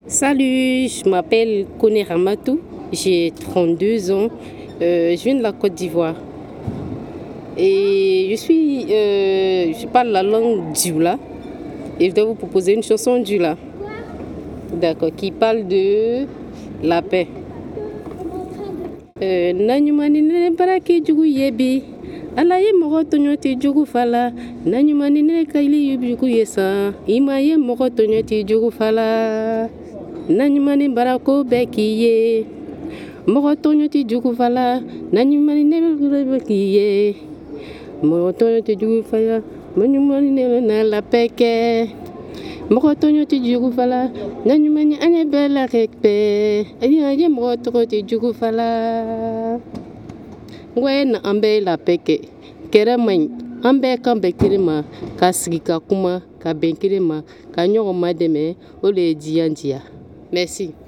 Salut, je m'appelle Kone Ramatou, j'ai 32 ans, je viens de la Côte d'Ivoire et je parle la langue dioula et je dois vous proposer une chanson dioula, d'accord, qui parle de la paix. Nanyumani ne baraki jugu yebi, ala ye mɔgɔ tɔɲɔ jugu fala, nanyumani ne kaili jugu yesa, ima ye mɔgɔ tɔɲɔ jugu fala. Nanyumani barako bɛɛ k'i ye mɔgɔ tɔɲɔ tɛ jugu fala nanyumani ne bɛ k'i ye mɔgɔ tɔɲɔ tɛ jugu fala nanyumani ne bɛ na lapɛ kɛ mɔgɔ tɔɲɔ tɛ jugu fala nanyumani an ye bɛɛ la kɛ pɛ ayi ye mɔgɔ tɔgɔ tɛ jugu fala ngɔye na an bɛɛ lapɛ kɛ kɛrɛ man ɲi an bɛɛ kan bɛn kelen ma ka sigi ka kuma ka bɛn kelen ma ka ɲɔgɔn ma dɛmɛ o de ye diya diya. Merci.